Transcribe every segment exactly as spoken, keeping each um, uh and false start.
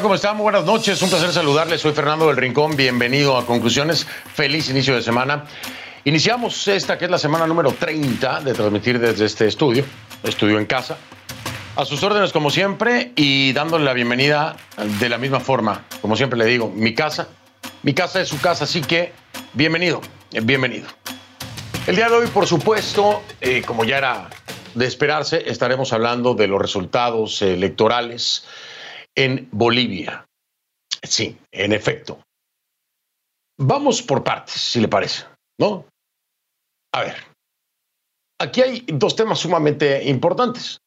¿Cómo están? Muy buenas noches. Un placer saludarles. Soy Fernando del Rincón. Bienvenido a Conclusiones. Feliz inicio de semana. Iniciamos esta que es la semana número treinta de transmitir desde este estudio, estudio en casa. A sus órdenes como siempre y dándole la bienvenida de la misma forma. Como siempre le digo, mi casa, mi casa es su casa, así que bienvenido, bienvenido. El día de hoy, por supuesto, eh, como ya era de esperarse, estaremos hablando de los resultados electorales en Bolivia. Sí, en efecto. Vamos por partes, si le parece, ¿no? A ver, aquí hay dos temas sumamente importantes.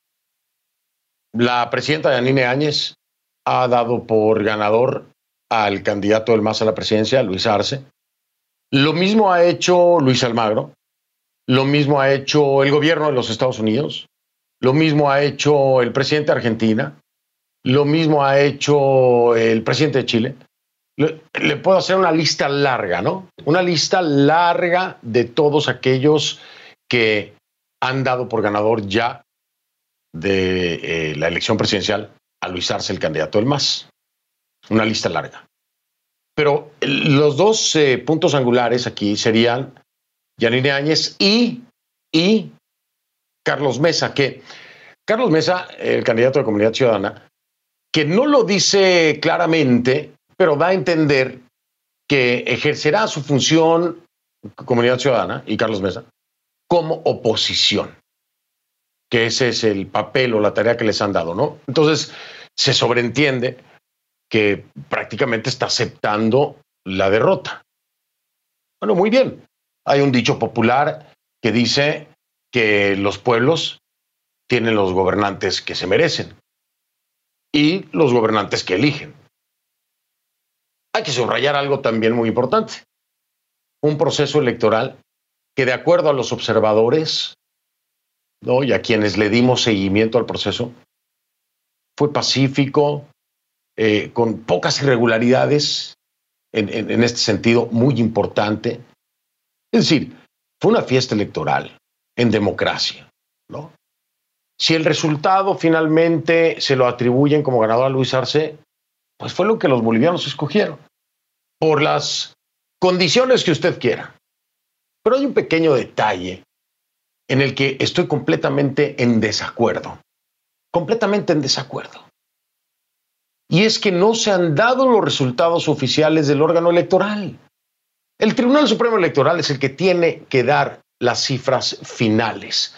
La presidenta Yanine Áñez ha dado por ganador al candidato del M A S a la presidencia, Luis Arce. Lo mismo ha hecho Luis Almagro. Lo mismo ha hecho el gobierno de los Estados Unidos. Lo mismo ha hecho el presidente de Argentina. Lo mismo ha hecho el presidente de Chile. Le, le puedo hacer una lista larga, ¿no? Una lista larga de todos aquellos que han dado por ganador ya de eh, la elección presidencial a Luis Arce, el candidato del M A S. Una lista larga. Pero los dos eh, puntos angulares aquí serían Yanine Áñez y, y Carlos Mesa, que Carlos Mesa, el candidato de Comunidad Ciudadana, que no lo dice claramente, pero da a entender que ejercerá su función Comunidad Ciudadana y Carlos Mesa como oposición, que ese es el papel o la tarea que les han dado, ¿no? Entonces, se sobreentiende que prácticamente está aceptando la derrota. Bueno, muy bien. Hay un dicho popular que dice que los pueblos tienen los gobernantes que se merecen y los gobernantes que eligen. Hay que subrayar algo también muy importante. Un proceso electoral que, de acuerdo a los observadores, ¿no?, y a quienes le dimos seguimiento al proceso, fue pacífico, eh, con pocas irregularidades, en, en, en este sentido muy importante. Es decir, fue una fiesta electoral en democracia, ¿no? Si el resultado finalmente se lo atribuyen como ganador a Luis Arce, pues fue lo que los bolivianos escogieron, por las condiciones que usted quiera. Pero hay un pequeño detalle en el que estoy completamente en desacuerdo, completamente en desacuerdo. Y es que no se han dado los resultados oficiales del órgano electoral. El Tribunal Supremo Electoral es el que tiene que dar las cifras finales.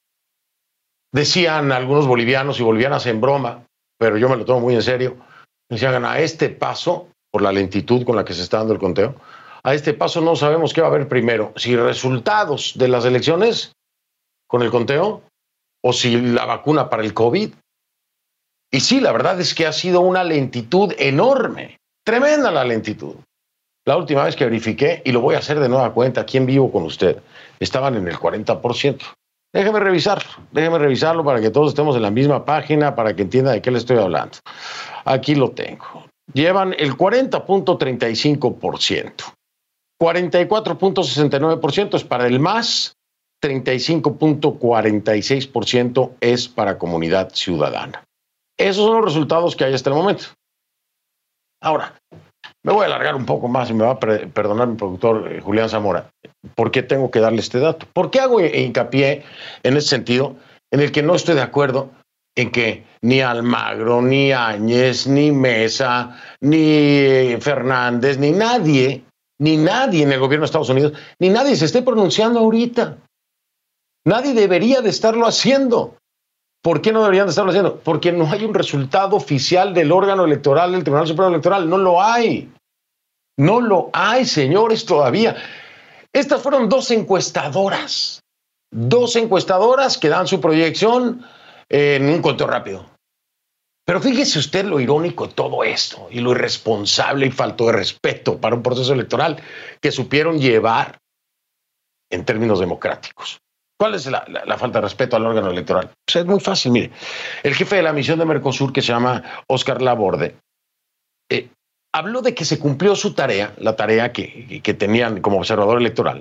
Decían algunos bolivianos y bolivianas en broma, pero yo me lo tomo muy en serio, decían, a este paso, por la lentitud con la que se está dando el conteo, a este paso no sabemos qué va a haber primero, si resultados de las elecciones con el conteo o si la vacuna para el COVID. Y sí, la verdad es que ha sido una lentitud enorme, tremenda la lentitud. La última vez que verifiqué, y lo voy a hacer de nueva cuenta aquí en vivo con usted, estaban en el cuarenta por ciento. Déjeme revisarlo, déjeme revisarlo para que todos estemos en la misma página, para que entienda de qué le estoy hablando. Aquí lo tengo. Llevan el cuarenta punto treinta y cinco por ciento. cuarenta y cuatro punto sesenta y nueve por ciento es para el M A S, treinta y cinco punto cuarenta y seis por ciento es para Comunidad Ciudadana. Esos son los resultados que hay hasta el momento. Ahora, me voy a alargar un poco más y me va a perdonar mi productor eh, Julián Zamora. ¿Por qué tengo que darle este dato? ¿Por qué hago hincapié en ese sentido en el que no estoy de acuerdo en que ni Almagro, ni Áñez, ni Mesa, ni Fernández, ni nadie, ni nadie en el gobierno de Estados Unidos, ni nadie se esté pronunciando ahorita? Nadie debería de estarlo haciendo. ¿Por qué no deberían de estarlo haciendo? Porque no hay un resultado oficial del órgano electoral, del Tribunal Supremo Electoral. No lo hay. No lo hay, señores, todavía. Estas fueron dos encuestadoras. Dos encuestadoras que dan su proyección en un conteo rápido. Pero fíjese usted lo irónico de todo esto y lo irresponsable y falto de respeto para un proceso electoral que supieron llevar en términos democráticos. ¿Cuál es la, la, la falta de respeto al órgano electoral? Pues es muy fácil, mire. El jefe de la misión de Mercosur, que se llama Oscar Laborde, eh, habló de que se cumplió su tarea, la tarea que, que tenían como observador electoral,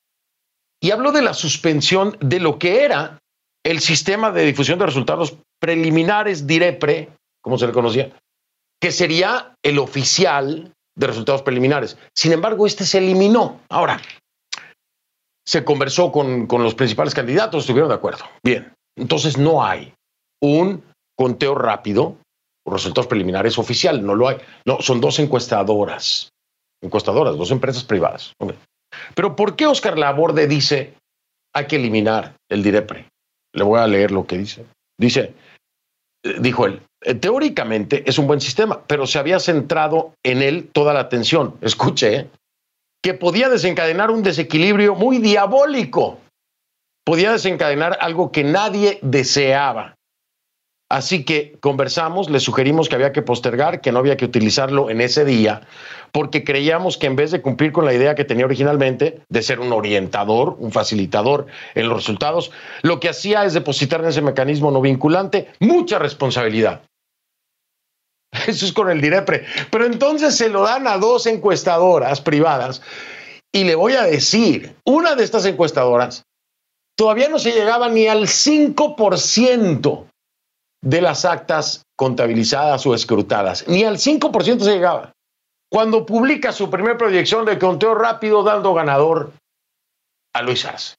y habló de la suspensión de lo que era el sistema de difusión de resultados preliminares, DIREPRE, como se le conocía, que sería el oficial de resultados preliminares. Sin embargo, este se eliminó. Ahora, se conversó con, con los principales candidatos, estuvieron de acuerdo. Bien, entonces no hay un conteo rápido o resultados preliminares oficial, no lo hay. No, son dos encuestadoras, encuestadoras, dos empresas privadas. Okay. Pero ¿por qué Óscar Laborde dice hay que eliminar el DIREPRE? Le voy a leer lo que dice. Dice, dijo él, teóricamente es un buen sistema, pero se había centrado en él toda la atención. Escuche, ¿eh? Que podía desencadenar un desequilibrio muy diabólico. Podía desencadenar algo que nadie deseaba. Así que conversamos, le sugerimos que había que postergar, que no había que utilizarlo en ese día, porque creíamos que en vez de cumplir con la idea que tenía originalmente, de ser un orientador, un facilitador en los resultados, lo que hacía es depositar en ese mecanismo no vinculante mucha responsabilidad. Eso es con el DIREPRE. Pero entonces se lo dan a dos encuestadoras privadas y le voy a decir, una de estas encuestadoras todavía no se llegaba ni al cinco por ciento de las actas contabilizadas o escrutadas. Ni al cinco por ciento se llegaba. Cuando publica su primera proyección de conteo rápido dando ganador a Luis Arce.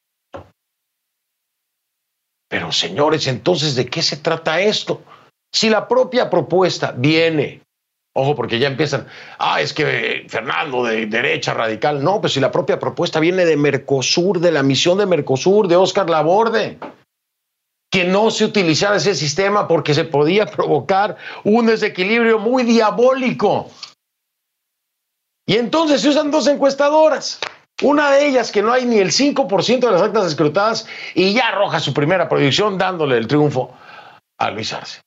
Pero señores, entonces, ¿de qué se trata esto? Si la propia propuesta viene, ojo, porque ya empiezan, ah, es que Fernando de derecha radical, no, pues si la propia propuesta viene de Mercosur, de la misión de Mercosur, de Óscar Laborde, que no se utilizara ese sistema porque se podía provocar un desequilibrio muy diabólico. Y entonces se usan dos encuestadoras, una de ellas que no hay ni el cinco por ciento de las actas escrutadas y ya arroja su primera proyección dándole el triunfo a Luis Arce.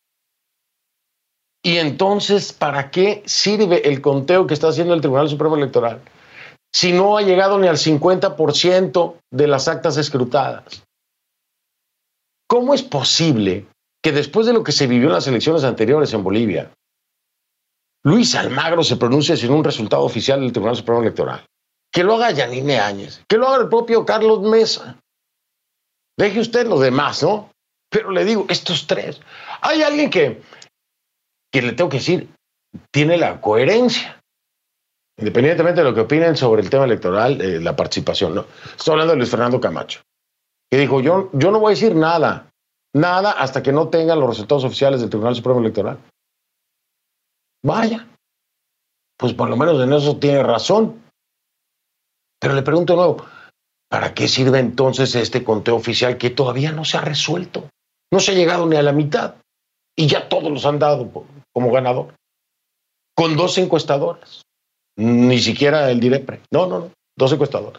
Y entonces, ¿para qué sirve el conteo que está haciendo el Tribunal Supremo Electoral si no ha llegado ni al cincuenta por ciento de las actas escrutadas? ¿Cómo es posible que después de lo que se vivió en las elecciones anteriores en Bolivia, Luis Almagro se pronuncie sin un resultado oficial del Tribunal Supremo Electoral? Que lo haga Yanine Áñez, que lo haga el propio Carlos Mesa. Deje usted los demás, ¿no? Pero le digo, estos tres. Hay alguien que, que le tengo que decir, tiene la coherencia. Independientemente de lo que opinen sobre el tema electoral, eh, la participación, ¿no? Estoy hablando de Luis Fernando Camacho, que dijo, yo, yo no voy a decir nada, nada hasta que no tengan los resultados oficiales del Tribunal Supremo Electoral. Vaya, pues por lo menos en eso tiene razón. Pero le pregunto de nuevo, ¿para qué sirve entonces este conteo oficial que todavía no se ha resuelto? No se ha llegado ni a la mitad y ya todos los han dado como ganador. Con dos encuestadoras, ni siquiera el DIREPRE, no, no, no, dos encuestadoras.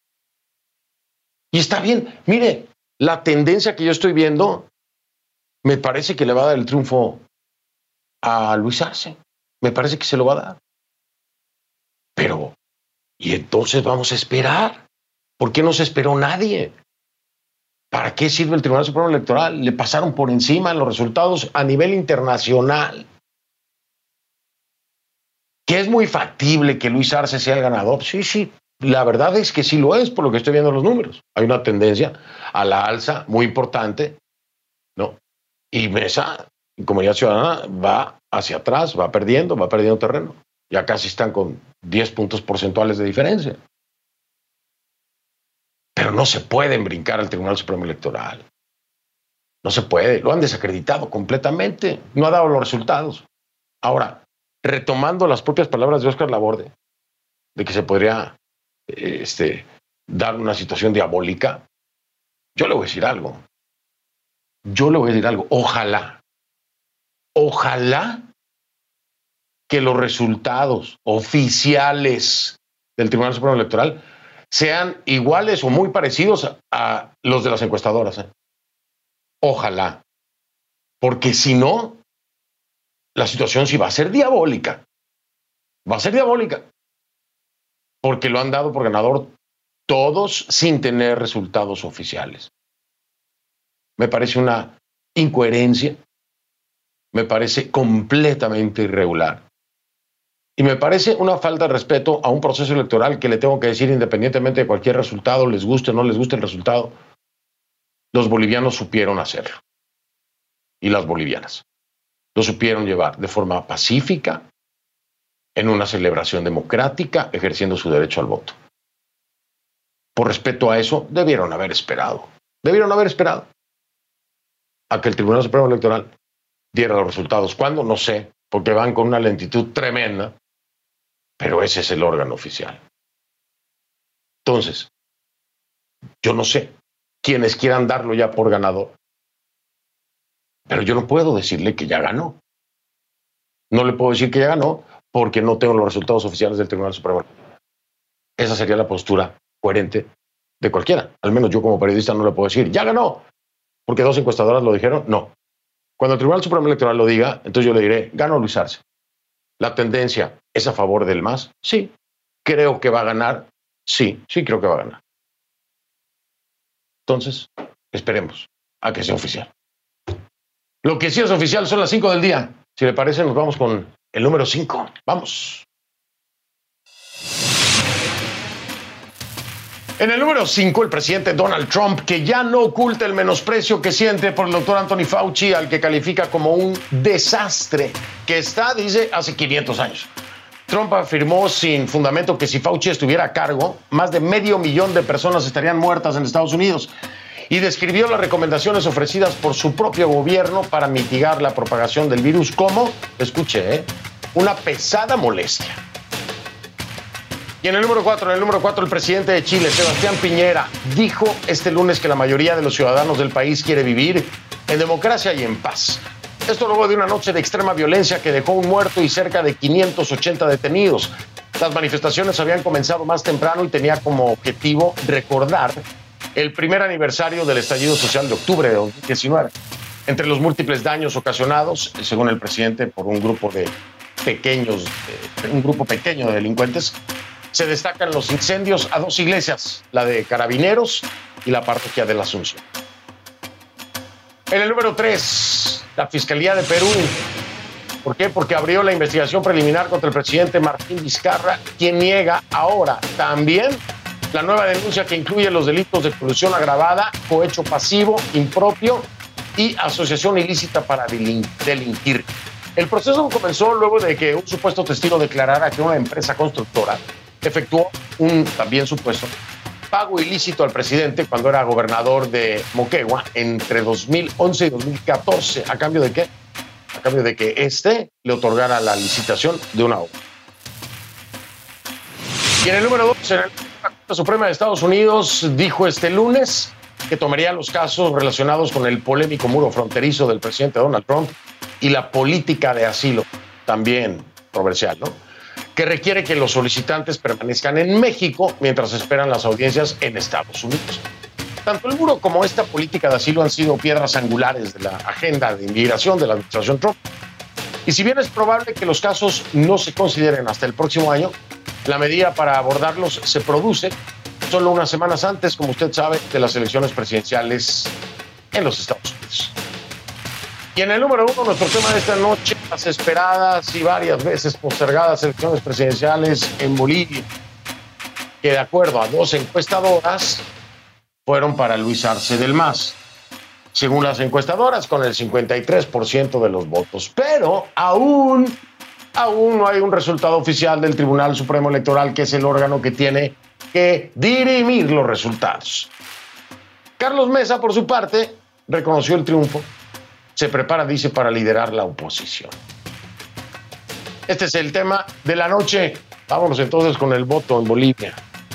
Y está bien, mire, la tendencia que yo estoy viendo me parece que le va a dar el triunfo a Luis Arce. Me parece que se lo va a dar. Pero, ¿y entonces vamos a esperar? ¿Por qué no se esperó nadie? ¿Para qué sirve el Tribunal Supremo Electoral? Le pasaron por encima los resultados a nivel internacional. ¿Que es muy factible que Luis Arce sea el ganador? Sí, sí. La verdad es que sí lo es, por lo que estoy viendo en los números. Hay una tendencia a la alza muy importante, ¿no? Y Mesa, Comunidad Ciudadana, va hacia atrás, va perdiendo, va perdiendo terreno. Ya casi están con diez puntos porcentuales de diferencia. Pero no se pueden brincar al Tribunal Supremo Electoral. No se puede. Lo han desacreditado completamente. No ha dado los resultados. Ahora, retomando las propias palabras de Óscar Laborde, de que se podría este, dar una situación diabólica, yo le voy a decir algo. Yo le voy a decir algo. Ojalá, ojalá que los resultados oficiales del Tribunal Supremo Electoral sean iguales o muy parecidos a, a los de las encuestadoras. ¿eh? Ojalá. Porque si no, la situación sí va a ser diabólica. Va a ser diabólica. Porque lo han dado por ganador todos sin tener resultados oficiales. Me parece una incoherencia. Me parece completamente irregular. Y me parece una falta de respeto a un proceso electoral que le tengo que decir, independientemente de cualquier resultado, les guste o no les guste el resultado, los bolivianos supieron hacerlo. Y las bolivianas. lo supieron llevar de forma pacífica, en una celebración democrática, ejerciendo su derecho al voto. Por respeto a eso, debieron haber esperado. Debieron haber esperado a que el Tribunal Supremo Electoral diera los resultados. ¿Cuándo? No sé, porque van con una lentitud tremenda, pero ese es el órgano oficial. Entonces, yo no sé quienes quieran darlo ya por ganador, pero yo no puedo decirle que ya ganó. No le puedo decir que ya ganó porque no tengo los resultados oficiales del Tribunal Supremo. Esa sería la postura coherente de cualquiera. Al menos yo como periodista no le puedo decir, ya ganó, porque dos encuestadoras lo dijeron, no. Cuando el Tribunal Supremo Electoral lo diga, entonces yo le diré, ganó Luis Arce. ¿La tendencia es a favor del M A S? Sí. ¿Creo que va a ganar? Sí, sí creo que va a ganar. Entonces, esperemos a que sea oficial. Lo que sí es oficial son las cinco del día. Si le parece, nos vamos con el número cinco. Vamos. En el número cinco, el presidente Donald Trump, que ya no oculta el menosprecio que siente por el doctor Anthony Fauci, al que califica como un desastre, que está, dice, hace quinientos años. Trump afirmó sin fundamento que si Fauci estuviera a cargo, más de medio millón de personas estarían muertas en Estados Unidos, y describió las recomendaciones ofrecidas por su propio gobierno para mitigar la propagación del virus como, escuche, ¿eh? una pesada molestia. Y en el número cuatro, en el número cuatro, el presidente de Chile, Sebastián Piñera, dijo este lunes que la mayoría de los ciudadanos del país quiere vivir en democracia y en paz. Esto luego de una noche de extrema violencia que dejó un muerto y cerca de quinientos ochenta detenidos. Las manifestaciones habían comenzado más temprano y tenía como objetivo recordar el primer aniversario del estallido social de octubre de dos mil diecinueve. Entre los múltiples daños ocasionados, según el presidente, por un grupo de pequeños, eh, un grupo pequeño de delincuentes, se destacan los incendios a dos iglesias, la de Carabineros y la parroquia de la Asunción. En el número tres, la Fiscalía de Perú. ¿Por qué? Porque abrió la investigación preliminar contra el presidente Martín Vizcarra, quien niega ahora también la nueva denuncia que incluye los delitos de colusión agravada, cohecho pasivo, impropio y asociación ilícita para delinquir. El proceso comenzó luego de que un supuesto testigo declarara que una empresa constructora efectuó un también supuesto pago ilícito al presidente cuando era gobernador de Moquegua entre dos mil once y dos mil catorce. ¿A cambio de qué? A cambio de que éste le otorgara la licitación de una obra. Y en el número dos, en el la Corte Suprema de Estados Unidos dijo este lunes que tomaría los casos relacionados con el polémico muro fronterizo del presidente Donald Trump y la política de asilo, también controversial, ¿no? Que requiere que los solicitantes permanezcan en México mientras esperan las audiencias en Estados Unidos. Tanto el muro como esta política de asilo han sido piedras angulares de la agenda de inmigración de la administración Trump. Y si bien es probable que los casos no se consideren hasta el próximo año, la medida para abordarlos se produce solo unas semanas antes, como usted sabe, de las elecciones presidenciales en los Estados Unidos. Y en el número uno, nuestro tema de esta noche, las esperadas y varias veces postergadas elecciones presidenciales en Bolivia, que de acuerdo a dos encuestadoras fueron para Luis Arce del M A S. Según las encuestadoras, con el cincuenta y tres por ciento de los votos. Pero aún, aún no hay un resultado oficial del Tribunal Supremo Electoral, que es el órgano que tiene que dirimir los resultados. Carlos Mesa, por su parte, reconoció el triunfo. Se prepara, dice, para liderar la oposición. Este es el tema de la noche. Vámonos entonces con el voto en Bolivia.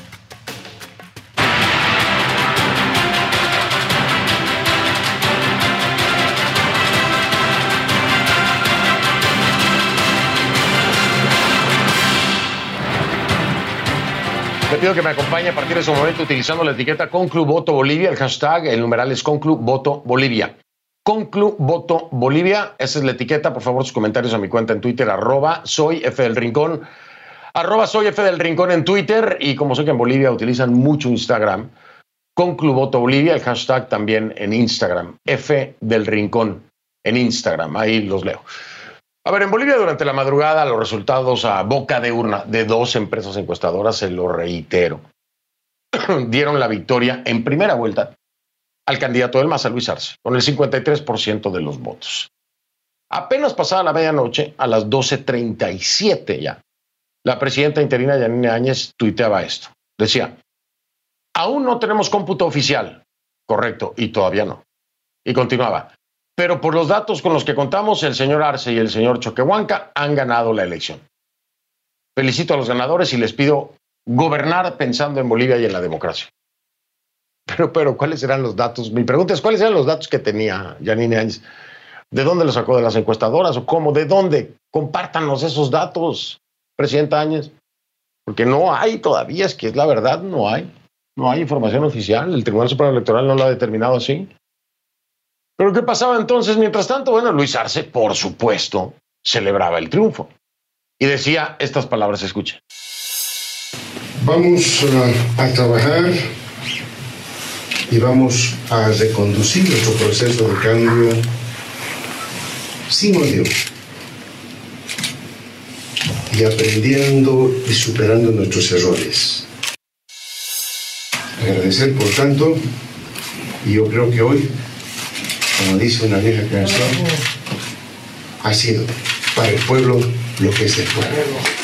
Le pido que me acompañe a partir de ese momento utilizando la etiqueta Conclu Voto Bolivia, el hashtag, el numeral es Conclu Voto Bolivia. Conclu Voto Bolivia, esa es la etiqueta. Por favor, sus comentarios a mi cuenta en Twitter, arroba soy F del Rincón, arroba soy F del Rincón en Twitter, y como sé que en Bolivia utilizan mucho Instagram, Conclu Voto Bolivia, el hashtag también en Instagram, F del Rincón en Instagram, ahí los leo. A ver, en Bolivia durante la madrugada los resultados a boca de urna de dos empresas encuestadoras, se lo reitero, dieron la victoria en primera vuelta al candidato del M A S, a Luis Arce, con el cincuenta y tres por ciento de los votos. Apenas pasada la medianoche, a las doce treinta y siete ya, la presidenta interina Yanine Áñez tuiteaba esto. Decía, aún no tenemos cómputo oficial. Correcto, y todavía no. Y continuaba, pero por los datos con los que contamos, el señor Arce y el señor Choquehuanca han ganado la elección. Felicito a los ganadores y les pido gobernar pensando en Bolivia y en la democracia. Pero, pero, ¿cuáles eran los datos? Mi pregunta es, ¿cuáles eran los datos que tenía Yanine Áñez? ¿De dónde los sacó? ¿De las encuestadoras o cómo? ¿De dónde? Compártanos esos datos, presidenta Áñez. Porque no hay todavía, es que es la verdad, no hay. No hay información oficial. El Tribunal Supremo Electoral no lo ha determinado así. ¿Pero qué pasaba entonces? Mientras tanto, bueno, Luis Arce, por supuesto, celebraba el triunfo. Y decía estas palabras, escuchen. Vamos uh, a trabajar y vamos a reconducir nuestro proceso de cambio sin odio y aprendiendo y superando nuestros errores. Agradecer, por tanto, y yo creo que hoy, como dice una vieja canción, ha sido para el pueblo lo que es del pueblo.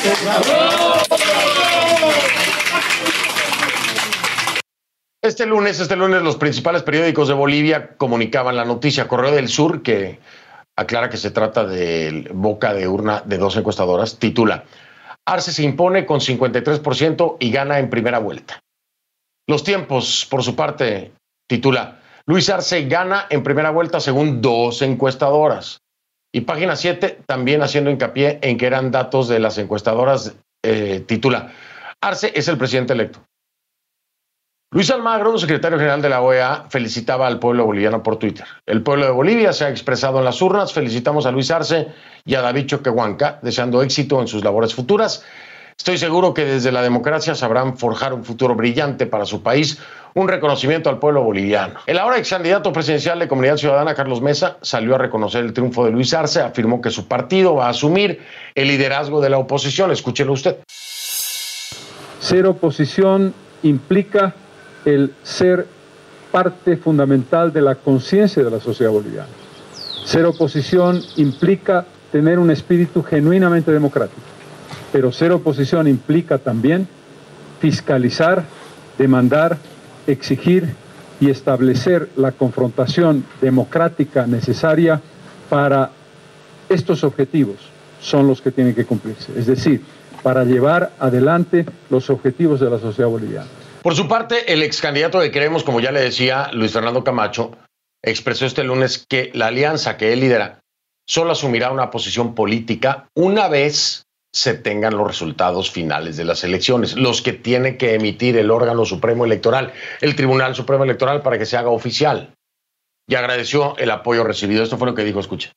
Este lunes, este lunes, los principales periódicos de Bolivia comunicaban la noticia. Correo del Sur, que aclara que se trata de boca de urna de dos encuestadoras, titula, Arce se impone con cincuenta y tres por ciento y gana en primera vuelta. Los Tiempos, por su parte, titula, Luis Arce gana en primera vuelta según dos encuestadoras. Y Página siete, también haciendo hincapié en que eran datos de las encuestadoras, eh, titula, Arce es el presidente electo. Luis Almagro, secretario general de la O E A, felicitaba al pueblo boliviano por Twitter. El pueblo de Bolivia se ha expresado en las urnas. Felicitamos a Luis Arce y a David Choquehuanca, deseando éxito en sus labores futuras. Estoy seguro que desde la democracia sabrán forjar un futuro brillante para su país. Un reconocimiento al pueblo boliviano. El ahora ex candidato presidencial de Comunidad Ciudadana, Carlos Mesa, salió a reconocer el triunfo de Luis Arce. Afirmó que su partido va a asumir el liderazgo de la oposición. Escúchelo usted. Ser oposición implica el ser parte fundamental de la conciencia de la sociedad boliviana. Ser oposición implica tener un espíritu genuinamente democrático, pero ser oposición implica también fiscalizar, demandar, exigir y establecer la confrontación democrática necesaria para estos objetivos son los que tienen que cumplirse, es decir, para llevar adelante los objetivos de la sociedad boliviana. Por su parte, el ex candidato de Queremos, como ya le decía, Luis Fernando Camacho, expresó este lunes que la alianza que él lidera solo asumirá una posición política una vez se tengan los resultados finales de las elecciones, los que tiene que emitir el órgano supremo electoral, el Tribunal Supremo Electoral, para que se haga oficial. Y agradeció el apoyo recibido. Esto fue lo que dijo, escucha.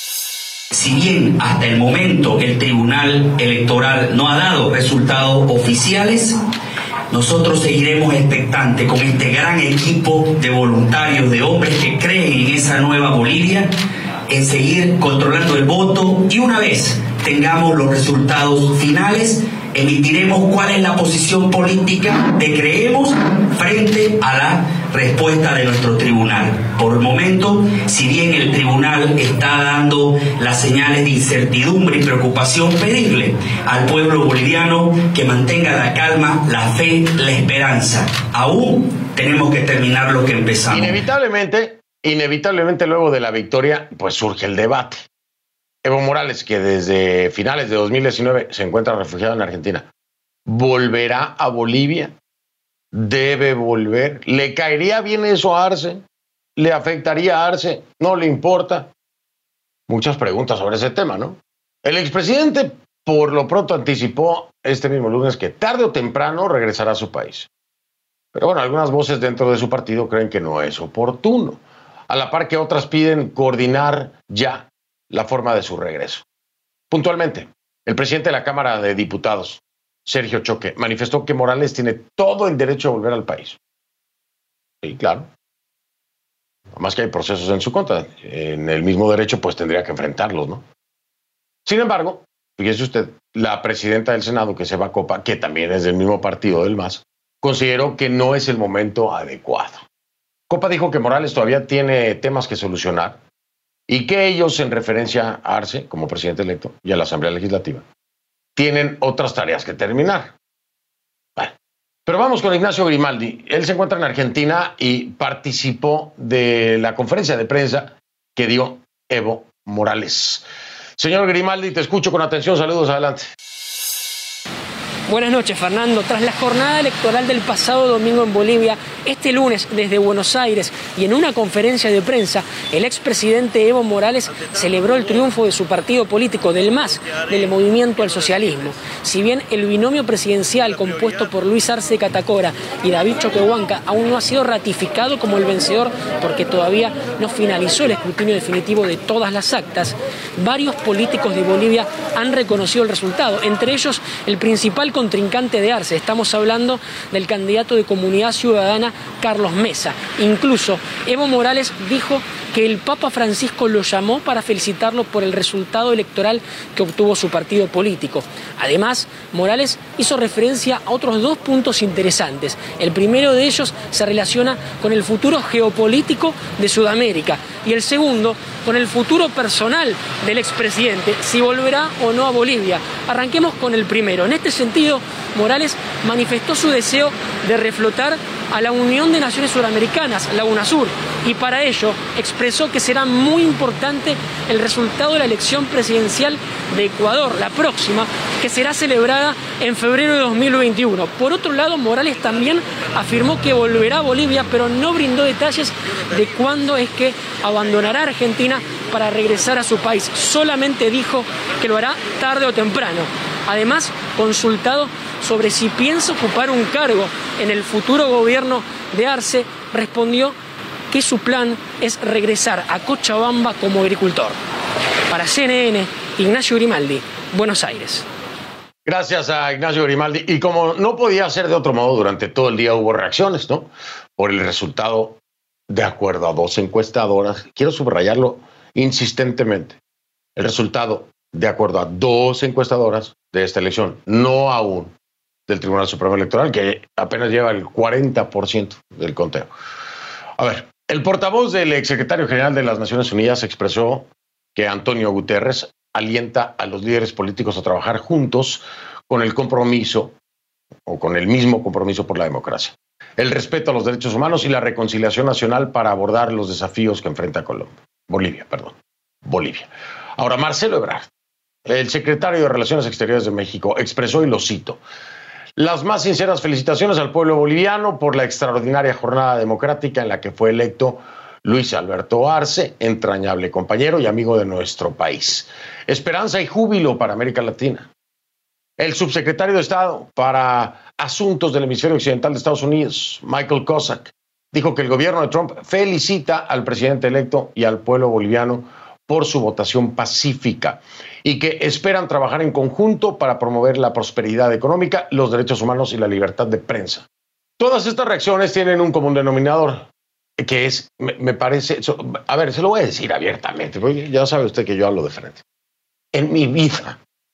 Si bien hasta el momento el Tribunal Electoral no ha dado resultados oficiales, nosotros seguiremos expectantes con este gran equipo de voluntarios, de hombres que creen en esa nueva Bolivia, en seguir controlando el voto y una vez tengamos los resultados finales, emitiremos cuál es la posición política de Creemos frente a la respuesta de nuestro tribunal. Por el momento, si bien el tribunal está dando las señales de incertidumbre y preocupación, pedirle al pueblo boliviano que mantenga la calma, la fe, la esperanza. Aún tenemos que terminar lo que empezamos. Inevitablemente, inevitablemente luego de la victoria, pues surge el debate. Evo Morales, que desde finales de dos mil diecinueve se encuentra refugiado en Argentina, ¿volverá a Bolivia? ¿Debe volver? ¿Le caería bien eso a Arce? ¿Le afectaría a Arce? ¿No le importa? Muchas preguntas sobre ese tema, ¿no? El expresidente, por lo pronto, anticipó este mismo lunes que tarde o temprano regresará a su país. Pero bueno, algunas voces dentro de su partido creen que no es oportuno, a la par que otras piden coordinar ya la forma de su regreso. Puntualmente, el presidente de la Cámara de Diputados, Sergio Choque, manifestó que Morales tiene todo el derecho a volver al país. Sí, claro. Además que hay procesos en su contra. En el mismo derecho, pues tendría que enfrentarlos, ¿no? Sin embargo, fíjese usted, la presidenta del Senado, que se va a Copa, que también es del mismo partido del M A S, consideró que no es el momento adecuado. Copa dijo que Morales todavía tiene temas que solucionar y que ellos, en referencia a Arce como presidente electo y a la Asamblea Legislativa, tienen otras tareas que terminar. Bueno, pero vamos con Ignacio Grimaldi. Él se encuentra en Argentina y participó de la conferencia de prensa que dio Evo Morales. Señor Grimaldi, te escucho con atención. Saludos, adelante. Buenas noches, Fernando. Tras la jornada electoral del pasado domingo en Bolivia, este lunes desde Buenos Aires y en una conferencia de prensa, el expresidente Evo Morales celebró el triunfo de su partido político, del M A S, del Movimiento al Socialismo. Si bien el binomio presidencial compuesto por Luis Arce Catacora y David Choquehuanca aún no ha sido ratificado como el vencedor porque todavía no finalizó el escrutinio definitivo de todas las actas, varios políticos de Bolivia han reconocido el resultado, entre ellos el principal contrincante de Arce. Estamos hablando del candidato de Comunidad Ciudadana, Carlos Mesa. Incluso Evo Morales dijo que el Papa Francisco lo llamó para felicitarlo por el resultado electoral que obtuvo su partido político. Además, Morales hizo referencia a otros dos puntos interesantes. El primero de ellos se relaciona con el futuro geopolítico de Sudamérica y el segundo con el futuro personal del expresidente, si volverá o no a Bolivia. Arranquemos con el primero. En este sentido, Morales manifestó su deseo de reflotar a la Unión de Naciones Suramericanas, la UNASUR, y para ello expresó que será muy importante el resultado de la elección presidencial de Ecuador, la próxima, que será celebrada en febrero de dos mil veintiuno. Por otro lado, Morales también afirmó que volverá a Bolivia, pero no brindó detalles de cuándo es que abandonará Argentina para regresar a su país. Solamente dijo que lo hará tarde o temprano. Además, consultado sobre si piensa ocupar un cargo en el futuro gobierno de Arce, respondió que su plan es regresar a Cochabamba como agricultor. Para C N N, Ignacio Grimaldi, Buenos Aires. Gracias a Ignacio Grimaldi. Y como no podía ser de otro modo, durante todo el día hubo reacciones, ¿no?, por el resultado de acuerdo a dos encuestadoras. Quiero subrayarlo insistentemente. El resultado de acuerdo a dos encuestadoras de esta elección, no aún del Tribunal Supremo Electoral, que apenas lleva el cuarenta por ciento del conteo. A ver, el portavoz del exsecretario general de las Naciones Unidas expresó que Antonio Guterres alienta a los líderes políticos a trabajar juntos con el compromiso, o con el mismo compromiso por la democracia, el respeto a los derechos humanos y la reconciliación nacional para abordar los desafíos que enfrenta Colombia. Bolivia, perdón. Bolivia. Ahora, Marcelo Ebrard, el secretario de Relaciones Exteriores de México, expresó, y lo cito, las más sinceras felicitaciones al pueblo boliviano por la extraordinaria jornada democrática en la que fue electo Luis Alberto Arce, entrañable compañero y amigo de nuestro país. Esperanza y júbilo para América Latina. El subsecretario de Estado para Asuntos del Hemisferio Occidental de Estados Unidos, Michael Cossack, dijo que el gobierno de Trump felicita al presidente electo y al pueblo boliviano por su votación pacífica y que esperan trabajar en conjunto para promover la prosperidad económica, los derechos humanos y la libertad de prensa. Todas estas reacciones tienen un común denominador, que es, me, me parece, so, a ver, se lo voy a decir abiertamente, porque ya sabe usted que yo hablo de frente. En mi vida,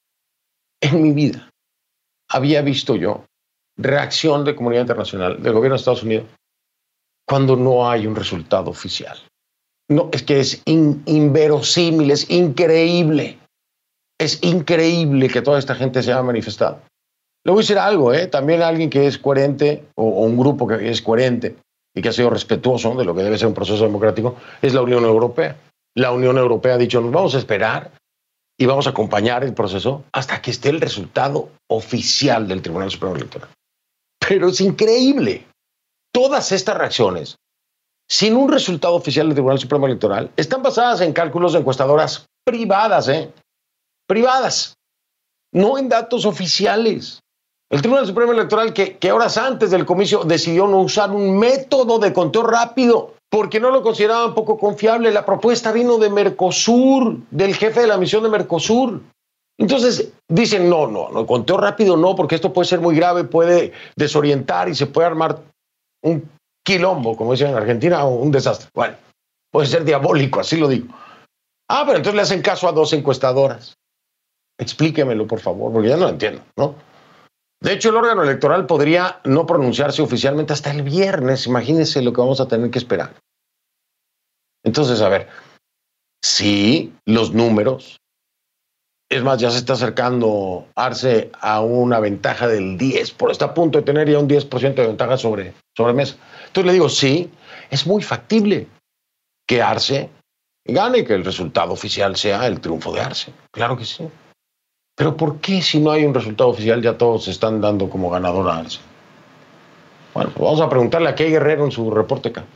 en mi vida, había visto yo reacción de comunidad internacional, del gobierno de Estados Unidos, cuando no hay un resultado oficial. No, es que es in, inverosímil, es increíble. Es increíble que toda esta gente se haya manifestado. Le voy a decir algo, ¿eh? También alguien que es coherente, o, o un grupo que es coherente y que ha sido respetuoso de lo que debe ser un proceso democrático, es la Unión Europea. La Unión Europea ha dicho, nos vamos a esperar y vamos a acompañar el proceso hasta que esté el resultado oficial del Tribunal Supremo Electoral. Pero es increíble. Todas estas reacciones, sin un resultado oficial del Tribunal Supremo Electoral, están basadas en cálculos de encuestadoras privadas, ¿eh? Privadas, no en datos oficiales. El Tribunal Supremo Electoral, que, que horas antes del comicio decidió no usar un método de conteo rápido porque no lo consideraban poco confiable. La propuesta vino de Mercosur, del jefe de la misión de Mercosur. Entonces dicen, no, no, no, conteo rápido no, porque esto puede ser muy grave, puede desorientar y se puede armar un quilombo, como dicen en Argentina, o un desastre. Bueno, puede ser diabólico, así lo digo. Ah, pero entonces le hacen caso a dos encuestadoras. Explíquemelo, por favor, porque ya no lo entiendo, ¿no? De hecho, el órgano electoral podría no pronunciarse oficialmente hasta el viernes. Imagínense lo que vamos a tener que esperar. Entonces, a ver, Sí, los números. Es más, ya se está acercando Arce a una ventaja del diez por ciento, está a punto de tener ya un diez por ciento de ventaja sobre, sobre Mesa. Entonces le digo, sí, es muy factible que Arce gane y que el resultado oficial sea el triunfo de Arce. Claro que sí. Pero ¿por qué si no hay un resultado oficial ya todos se están dando como ganador a Arce? Bueno, pues vamos a preguntarle a Key Guerrero en su reporte acá.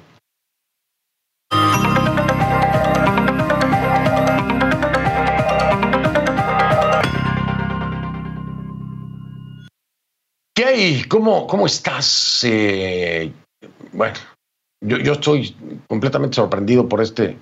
Key, ¿cómo, cómo estás? Eh, bueno, yo, yo estoy completamente sorprendido por este...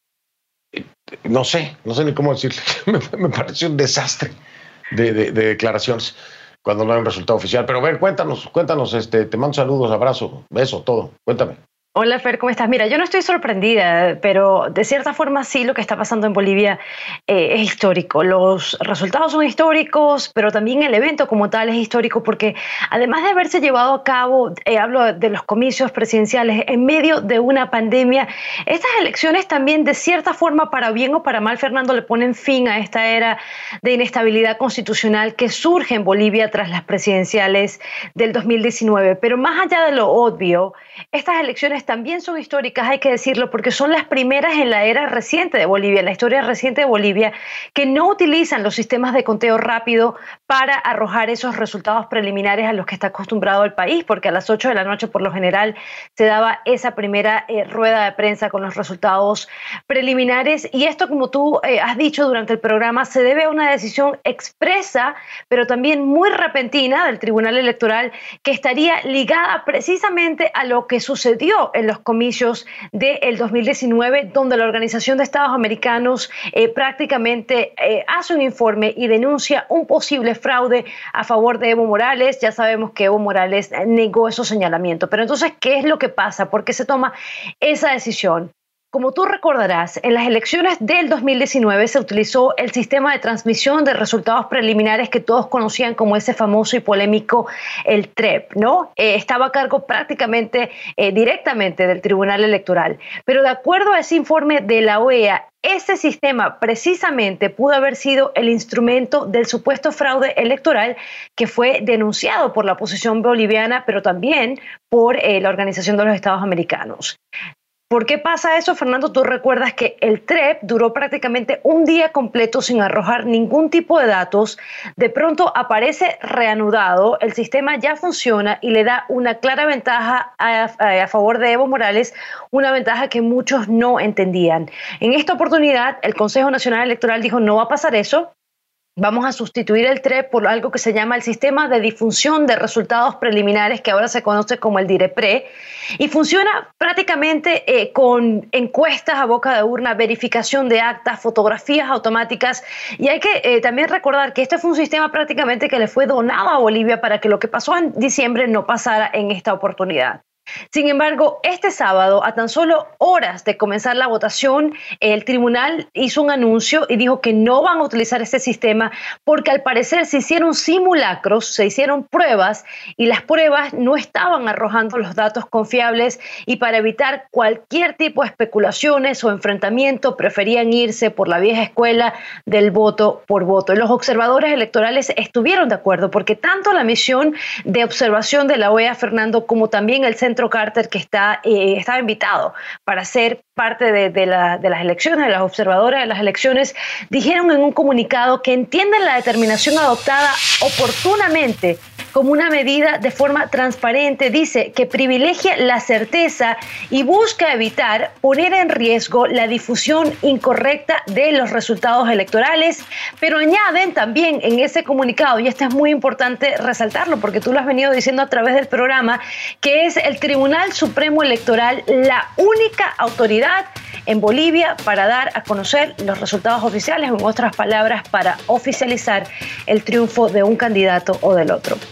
Eh, no sé, no sé ni cómo decirle. me, me parece un desastre de, de, de declaraciones cuando no hay un resultado oficial. Pero a ver, cuéntanos, cuéntanos, este, te mando saludos, abrazo, beso, todo. Cuéntame. Hola Fer, ¿cómo estás? Mira, yo no estoy sorprendida, pero de cierta forma sí lo que está pasando en Bolivia eh, es histórico. Los resultados son históricos, pero también el evento como tal es histórico porque además de haberse llevado a cabo, eh, hablo de los comicios presidenciales en medio de una pandemia, estas elecciones también de cierta forma, para bien o para mal, Fernando, le ponen fin a esta era de inestabilidad constitucional que surge en Bolivia tras las presidenciales del dos mil diecinueve. Pero más allá de lo obvio, estas elecciones también son históricas, hay que decirlo, porque son las primeras en la era reciente de Bolivia, en la historia reciente de Bolivia, que no utilizan los sistemas de conteo rápido para arrojar esos resultados preliminares a los que está acostumbrado el país, porque a las ocho de la noche por lo general se daba esa primera eh, rueda de prensa con los resultados preliminares. Y esto, como tú eh, has dicho durante el programa, se debe a una decisión expresa, pero también muy repentina del Tribunal Electoral, que estaría ligada precisamente a lo que sucedió en los comicios del dos mil diecinueve, donde la Organización de Estados Americanos eh, prácticamente eh, hace un informe y denuncia un posible fraude a favor de Evo Morales. Ya sabemos que Evo Morales negó esos señalamientos. Pero entonces, ¿qué es lo que pasa? ¿Por qué se toma esa decisión? Como tú recordarás, en las elecciones del dos mil diecinueve se utilizó el sistema de transmisión de resultados preliminares que todos conocían como ese famoso y polémico, el T R E P, ¿no? Eh, estaba a cargo prácticamente eh, directamente del Tribunal Electoral. Pero de acuerdo a ese informe de la O E A, ese sistema precisamente pudo haber sido el instrumento del supuesto fraude electoral que fue denunciado por la oposición boliviana, pero también por eh, la Organización de los Estados Americanos. ¿Por qué pasa eso, Fernando? Tú recuerdas que el T R E P duró prácticamente un día completo sin arrojar ningún tipo de datos. De pronto aparece reanudado, el sistema ya funciona y le da una clara ventaja a, a, a favor de Evo Morales, una ventaja que muchos no entendían. En esta oportunidad, el Consejo Nacional Electoral dijo: no va a pasar eso. Vamos a sustituir el T R E P por algo que se llama el Sistema de Difusión de Resultados Preliminares, que ahora se conoce como el DIREPRE, y funciona prácticamente eh, con encuestas a boca de urna, verificación de actas, fotografías automáticas. Y hay que eh, también recordar que este fue un sistema prácticamente que le fue donado a Bolivia para que lo que pasó en diciembre no pasara en esta oportunidad. Sin embargo, este sábado, a tan solo horas de comenzar la votación, el tribunal hizo un anuncio y dijo que no van a utilizar este sistema porque al parecer se hicieron simulacros, se hicieron pruebas y las pruebas no estaban arrojando los datos confiables, y para evitar cualquier tipo de especulaciones o enfrentamiento preferían irse por la vieja escuela del voto por voto. Y los observadores electorales estuvieron de acuerdo porque tanto la misión de observación de la O E A, Fernando, como también el Centro Carter, que está, eh, estaba invitado para ser parte de, de, la, de las elecciones, de las observadoras de las elecciones, dijeron en un comunicado que entienden la determinación adoptada oportunamente como una medida de forma transparente. Dice que privilegia la certeza y busca evitar poner en riesgo la difusión incorrecta de los resultados electorales, pero añaden también en ese comunicado, y esto es muy importante resaltarlo porque tú lo has venido diciendo a través del programa, que es el Tribunal Supremo Electoral la única autoridad en Bolivia para dar a conocer los resultados oficiales, en otras palabras, para oficializar el triunfo de un candidato o del otro.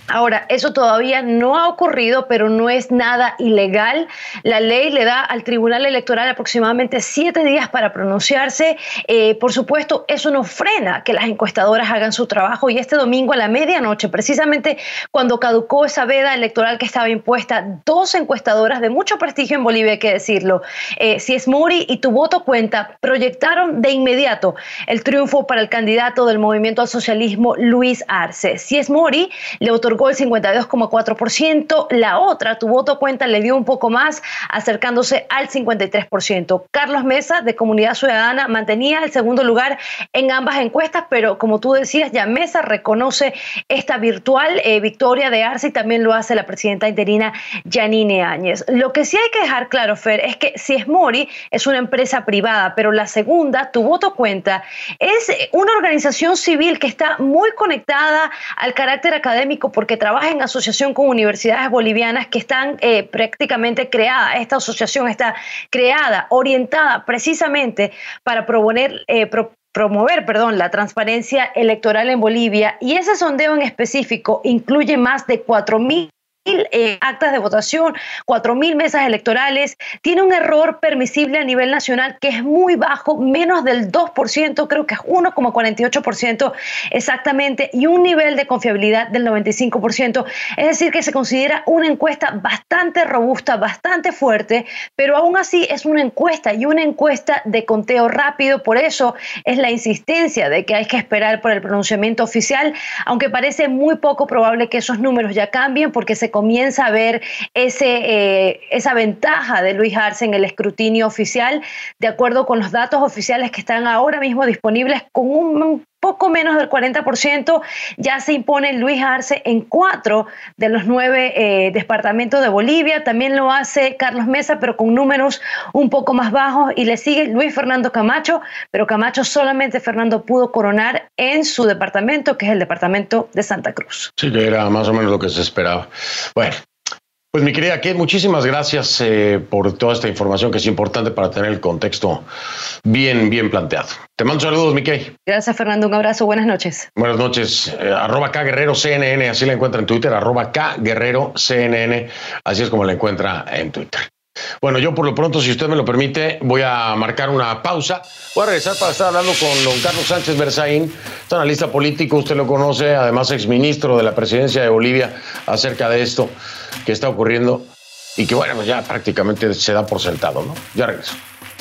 Ahora, eso todavía no ha ocurrido, pero no es nada ilegal. La ley le da al Tribunal Electoral aproximadamente siete días para pronunciarse. Eh, por supuesto, eso no frena que las encuestadoras hagan su trabajo. Y este domingo a la medianoche, precisamente cuando caducó esa veda electoral que estaba impuesta, dos encuestadoras de mucho prestigio en Bolivia, hay que decirlo, eh, Siesmori y Tu Voto Cuenta, proyectaron de inmediato el triunfo para el candidato del Movimiento al Socialismo, Luis Arce. Siesmori le otorgó el cincuenta y dos coma cuatro por ciento, la otra, Tu Voto Cuenta, le dio un poco más, acercándose al cincuenta y tres por ciento. Carlos Mesa, de Comunidad Ciudadana, mantenía el segundo lugar en ambas encuestas, pero como tú decías, ya Mesa reconoce esta virtual eh, victoria de Arce y también lo hace la presidenta interina Yanine Áñez. Lo que sí hay que dejar claro, Fer, es que Siesmori es una empresa privada, pero la segunda, Tu Voto Cuenta, es una organización civil que está muy conectada al carácter académico porque trabaja en asociación con universidades bolivianas que están eh, prácticamente creadas. Esta asociación está creada, orientada precisamente para proponer, eh, pro, promover perdón, la transparencia electoral en Bolivia, y ese sondeo en específico incluye más de cuatro mil Eh, actas de votación, cuatro mil mesas electorales, tiene un error permisible a nivel nacional que es muy bajo, menos del dos por ciento, creo que es uno coma cuarenta y ocho por ciento exactamente, y un nivel de confiabilidad del noventa y cinco por ciento, es decir que se considera una encuesta bastante robusta, bastante fuerte, pero aún así es una encuesta y una encuesta de conteo rápido. Por eso es la insistencia de que hay que esperar por el pronunciamiento oficial, aunque parece muy poco probable que esos números ya cambien porque se comienza a ver ese, eh, esa ventaja de Luis Arce en el escrutinio oficial, de acuerdo con los datos oficiales que están ahora mismo disponibles, con un poco menos del cuarenta por ciento, ya se impone Luis Arce en cuatro de los nueve eh, departamentos de Bolivia. También lo hace Carlos Mesa, pero con números un poco más bajos, y le sigue Luis Fernando Camacho, pero Camacho solamente Fernando pudo coronar en su departamento, que es el departamento de Santa Cruz. Sí, que era más o menos lo que se esperaba. Bueno, pues mi querida Kate, muchísimas gracias eh, por toda esta información que es importante para tener el contexto bien, bien planteado. Te mando saludos, mi Kate. Gracias, Fernando. Un abrazo. Buenas noches. Buenas noches. Eh, arroba K Guerrero C N N, así la encuentra en Twitter, arroba K Guerrero C N N, así es como la encuentra en Twitter. Bueno, yo por lo pronto, si usted me lo permite, voy a marcar una pausa. Voy a regresar para estar hablando con don Carlos Sánchez Berzaín, es analista político, usted lo conoce, además exministro de la presidencia de Bolivia, acerca de esto que está ocurriendo y que, bueno, ya prácticamente se da por sentado, ¿no? Ya regreso.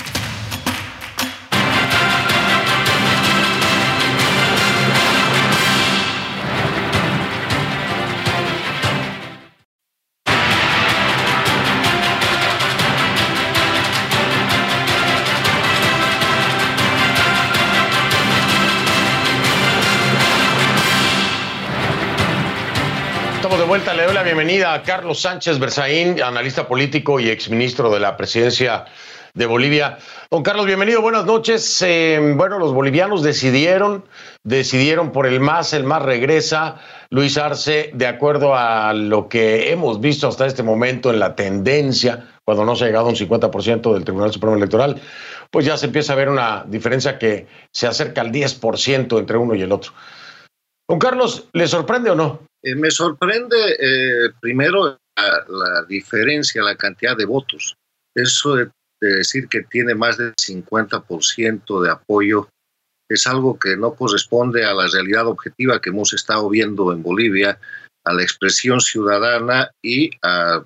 De vuelta, le doy la bienvenida a Carlos Sánchez Berzaín, analista político y exministro de la presidencia de Bolivia. Don Carlos, bienvenido, buenas noches. Eh, bueno, los bolivianos decidieron, decidieron por el MAS, el MAS regresa. Luis Arce, de acuerdo a lo que hemos visto hasta este momento en la tendencia, cuando no se ha llegado a un cincuenta por ciento del Tribunal Supremo Electoral, pues ya se empieza a ver una diferencia que se acerca al diez por ciento entre uno y el otro. Don Carlos, ¿le sorprende o no? Eh, me sorprende eh, primero la, la diferencia, la cantidad de votos. Eso de, de decir que tiene más del cincuenta por ciento de apoyo es algo que no corresponde a la realidad objetiva que hemos estado viendo en Bolivia, a la expresión ciudadana y a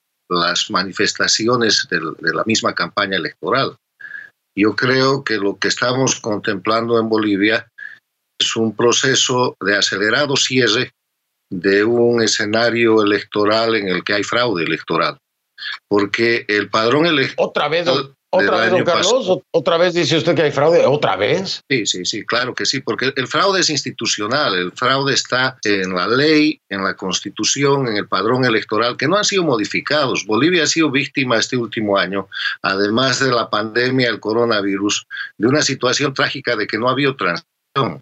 las manifestaciones de, de la misma campaña electoral. Yo creo que lo que estamos contemplando en Bolivia es un proceso de acelerado cierre de un escenario electoral en el que hay fraude electoral. Porque el padrón electoral... ¿Otra vez, don, otra vez, don Carlos? Pasado, ¿Otra vez dice usted que hay fraude? ¿Otra vez? Sí, sí, sí, claro que sí, porque el fraude es institucional, el fraude está en la ley, en la Constitución, en el padrón electoral, que no han sido modificados. Bolivia ha sido víctima este último año, además de la pandemia, el coronavirus, de una situación trágica de que no ha habido transición.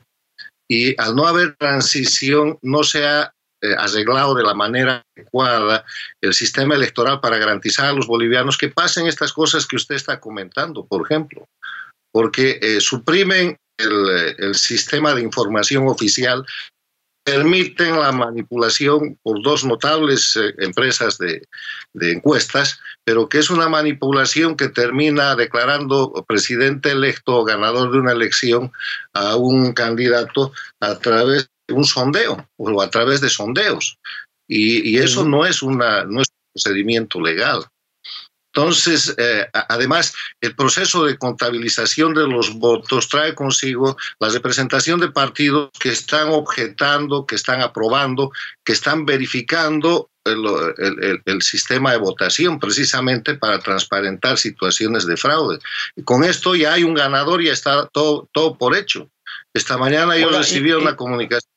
Y al no haber transición, no se ha eh, arreglado de la manera adecuada el sistema electoral para garantizar a los bolivianos que pasen estas cosas que usted está comentando, por ejemplo, porque eh, suprimen el, el sistema de información oficial permiten la manipulación por dos notables eh, empresas de, de encuestas, pero que es una manipulación que termina declarando presidente electo o ganador de una elección a un candidato a través de un sondeo o a través de sondeos. Y, y eso no es, una, no es un procedimiento legal. Entonces, eh, además, el proceso de contabilización de los votos trae consigo la representación de partidos que están objetando, que están aprobando, que están verificando el, el, el sistema de votación precisamente para transparentar situaciones de fraude. Y con esto ya hay un ganador y ya está todo, todo por hecho. Esta mañana yo Hola, recibí y, una y, comunicación.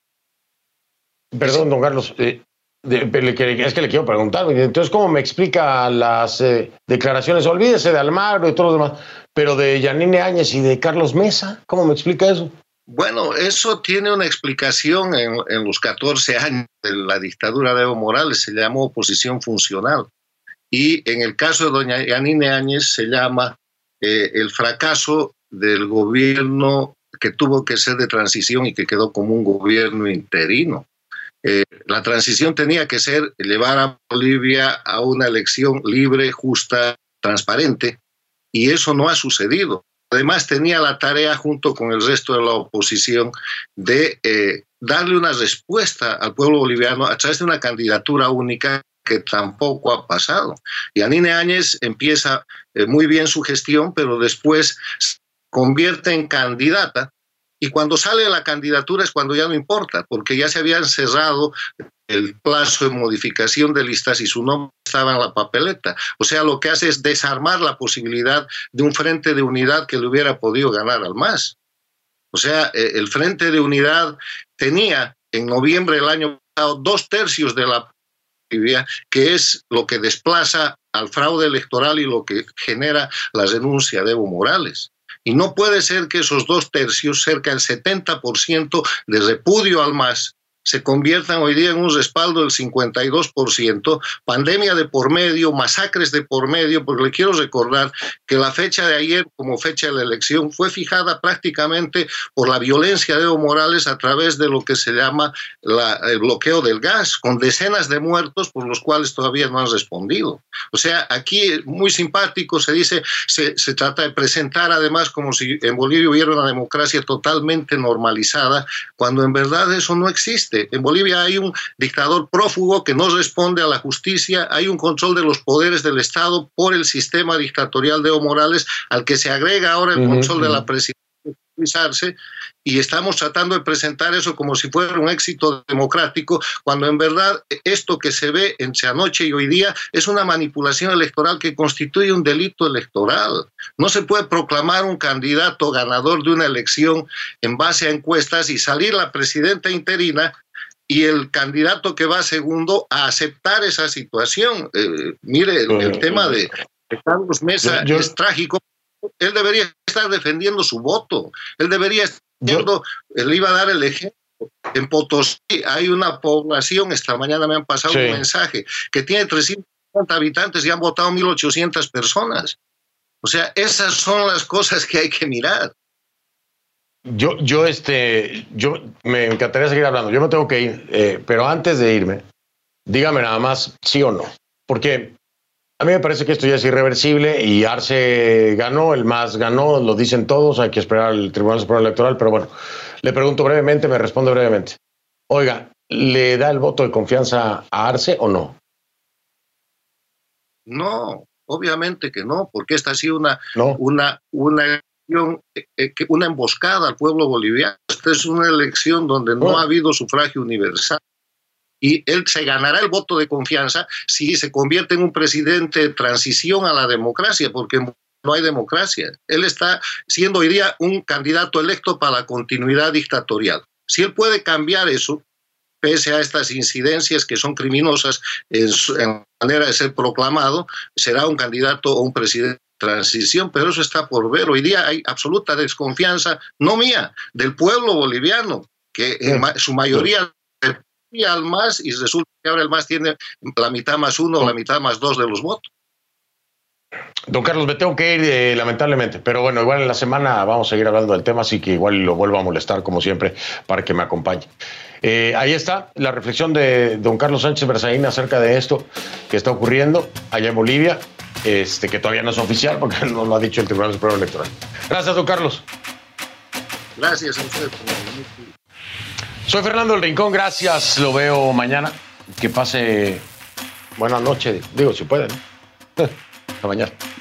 Perdón, don Carlos. Eh, De, es que le quiero preguntar, entonces, ¿cómo me explica las eh, declaraciones? Olvídese de Almagro y todo lo demás, pero de Yanine Áñez y de Carlos Mesa, ¿cómo me explica eso? Bueno, eso tiene una explicación en, en los catorce años de la dictadura de Evo Morales, se llamó oposición funcional. Y en el caso de doña Yanine Áñez se llama eh, el fracaso del gobierno que tuvo que ser de transición y que quedó como un gobierno interino. Eh, la transición tenía que ser llevar a Bolivia a una elección libre, justa, transparente, y eso no ha sucedido. Además, tenía la tarea, junto con el resto de la oposición, de eh, darle una respuesta al pueblo boliviano a través de una candidatura única que tampoco ha pasado. Yanine Áñez empieza eh, muy bien su gestión, pero después se convierte en candidata. Y cuando sale la candidatura es cuando ya no importa, porque ya se habían cerrado el plazo de modificación de listas y su nombre estaba en la papeleta. O sea, lo que hace es desarmar la posibilidad de un frente de unidad que le hubiera podido ganar al M A S. O sea, el frente de unidad tenía en noviembre del año pasado dos tercios de la Bolivia, que es lo que desplaza al fraude electoral y lo que genera la renuncia de Evo Morales. Y no puede ser que esos dos tercios, cerca del setenta por ciento de repudio al M A S, se conviertan hoy día en un respaldo del cincuenta y dos por ciento, pandemia de por medio, masacres de por medio, porque le quiero recordar que la fecha de ayer como fecha de la elección fue fijada prácticamente por la violencia de Evo Morales a través de lo que se llama la, el bloqueo del gas, con decenas de muertos por los cuales todavía no han respondido. O sea, aquí muy simpático se dice, se, se trata de presentar además como si en Bolivia hubiera una democracia totalmente normalizada, cuando en verdad eso no existe. En Bolivia hay un dictador prófugo que no responde a la justicia, hay un control de los poderes del Estado por el sistema dictatorial de Evo Morales, al que se agrega ahora el control uh-huh. de la presidencia, y estamos tratando de presentar eso como si fuera un éxito democrático, cuando en verdad esto que se ve entre anoche y hoy día es una manipulación electoral que constituye un delito electoral. No se puede proclamar un candidato ganador de una elección en base a encuestas y salir la presidenta interina y el candidato que va segundo a aceptar esa situación. Eh, mire, el, el tema de, de Carlos Mesa yo, yo... es trágico. Él debería estar defendiendo su voto. Él debería estar defendiendo, él iba a dar el ejemplo. En Potosí hay una población, esta mañana me han pasado sí. un mensaje, que tiene trescientos cincuenta habitantes y han votado mil ochocientas personas. O sea, esas son las cosas que hay que mirar. Yo, yo, este, yo me encantaría seguir hablando. Yo me tengo que ir, eh, pero antes de irme, dígame nada más sí o no. Porque a mí me parece que esto ya es irreversible y Arce ganó, el M A S ganó, lo dicen todos, hay que esperar al Tribunal Supremo Electoral, pero bueno, le pregunto brevemente, me responde brevemente. Oiga, ¿le da el voto de confianza a Arce o no? No, obviamente que no, porque esta ha sido una, no. una, una, una emboscada al pueblo boliviano. Esta es una elección donde no, no ha habido sufragio universal. Y él se ganará el voto de confianza si se convierte en un presidente de transición a la democracia, porque no hay democracia. Él está siendo hoy día un candidato electo para la continuidad dictatorial. Si él puede cambiar eso, pese a estas incidencias que son criminosas en su en manera de ser proclamado, será un candidato o un presidente de transición, pero eso está por ver. Hoy día hay absoluta desconfianza, no mía, del pueblo boliviano, que en ma su mayoría y al M A S, y resulta que ahora el M A S tiene la mitad más uno o la mitad más dos de los votos. Don Carlos, me tengo que ir eh, lamentablemente, pero bueno, igual en la semana vamos a seguir hablando del tema, así que igual lo vuelvo a molestar como siempre para que me acompañe. Eh, ahí está la reflexión de don Carlos Sánchez Berzaín acerca de esto que está ocurriendo allá en Bolivia, este, que todavía no es oficial porque no lo ha dicho el Tribunal Supremo Electoral. Gracias, don Carlos. Gracias a usted. Soy Fernando del Rincón, gracias, lo veo mañana. Que pase buena noche, digo, si pueden. Hasta mañana.